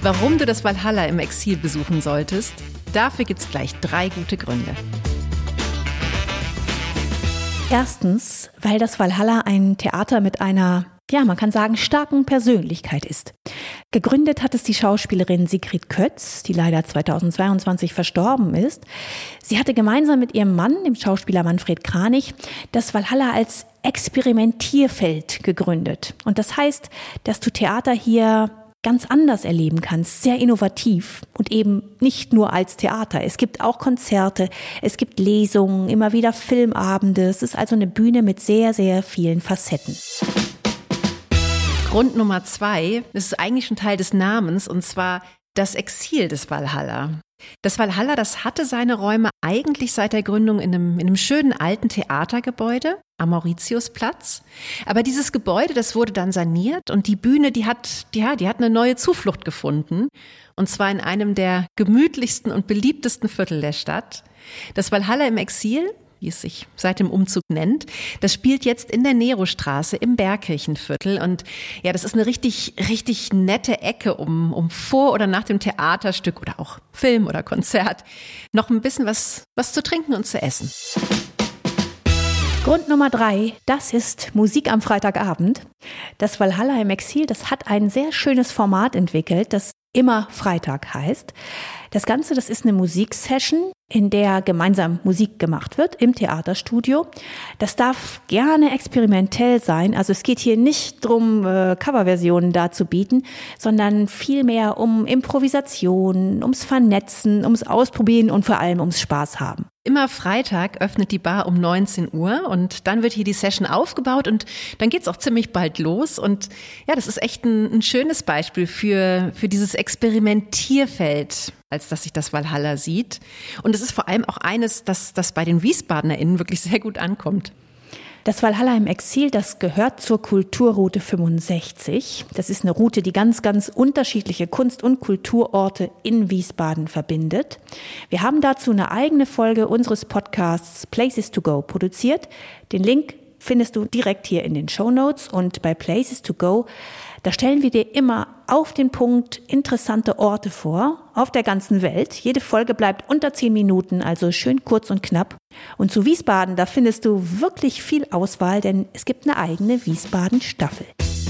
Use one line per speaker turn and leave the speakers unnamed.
Warum du das Walhalla im Exil besuchen solltest, dafür gibt's gleich 3 gute Gründe.
Erstens, weil das Walhalla ein Theater mit einer, man kann sagen, starken Persönlichkeit ist. Gegründet hat es die Schauspielerin Sigrid Kötz, die leider 2022 verstorben ist. Sie hatte gemeinsam mit ihrem Mann, dem Schauspieler Manfred Kranich, das Walhalla als Experimentierfeld gegründet. Und das heißt, dass du Theater hier ganz anders erleben kannst, sehr innovativ und eben nicht nur als Theater. Es gibt auch Konzerte, es gibt Lesungen, immer wieder Filmabende. Es ist also eine Bühne mit sehr, sehr vielen Facetten.
Grund Nummer 2, das ist eigentlich schon Teil des Namens, und zwar das Exil des Walhalla. Das Walhalla, das hatte seine Räume eigentlich seit der Gründung in einem schönen alten Theatergebäude am Mauritiusplatz. Aber dieses Gebäude, das wurde dann saniert und die Bühne, die hat eine neue Zuflucht gefunden. Und zwar in einem der gemütlichsten und beliebtesten Viertel der Stadt. Das Walhalla im Exil, wie es sich seit dem Umzug nennt, das spielt jetzt in der Nerostraße im Bergkirchenviertel. Und ja, das ist eine richtig, richtig nette Ecke, um vor oder nach dem Theaterstück oder auch Film oder Konzert noch ein bisschen was zu trinken und zu essen.
Grund Nummer 3, das ist Musik am Freitagabend. Das Walhalla im Exil, das hat ein sehr schönes Format entwickelt, das immer Freitag heißt. Das Ganze, das ist eine Musiksession, in der gemeinsam Musik gemacht wird im Theaterstudio. Das darf gerne experimentell sein. Also es geht hier nicht darum, Coverversionen darzubieten, sondern vielmehr um Improvisation, ums Vernetzen, ums Ausprobieren und vor allem ums Spaß haben.
Immer Freitag öffnet die Bar um 19 Uhr und dann wird hier die Session aufgebaut und dann geht's auch ziemlich bald los. Und ja, das ist echt ein schönes Beispiel für dieses Experimentierfeld, als dass sich das Walhalla sieht. Und es ist vor allem auch eines, das bei den WiesbadenerInnen wirklich sehr gut ankommt.
Das Walhalla im Exil, das gehört zur Kulturroute 65. Das ist eine Route, die ganz, ganz unterschiedliche Kunst- und Kulturorte in Wiesbaden verbindet. Wir haben dazu eine eigene Folge unseres Podcasts Places to Go produziert. Den Link findest du direkt hier in den Shownotes. Und bei Places to Go, da stellen wir dir immer auf den Punkt interessante Orte vor, auf der ganzen Welt. Jede Folge bleibt unter 10 Minuten, also schön kurz und knapp. Und zu Wiesbaden, da findest du wirklich viel Auswahl, denn es gibt eine eigene Wiesbaden-Staffel.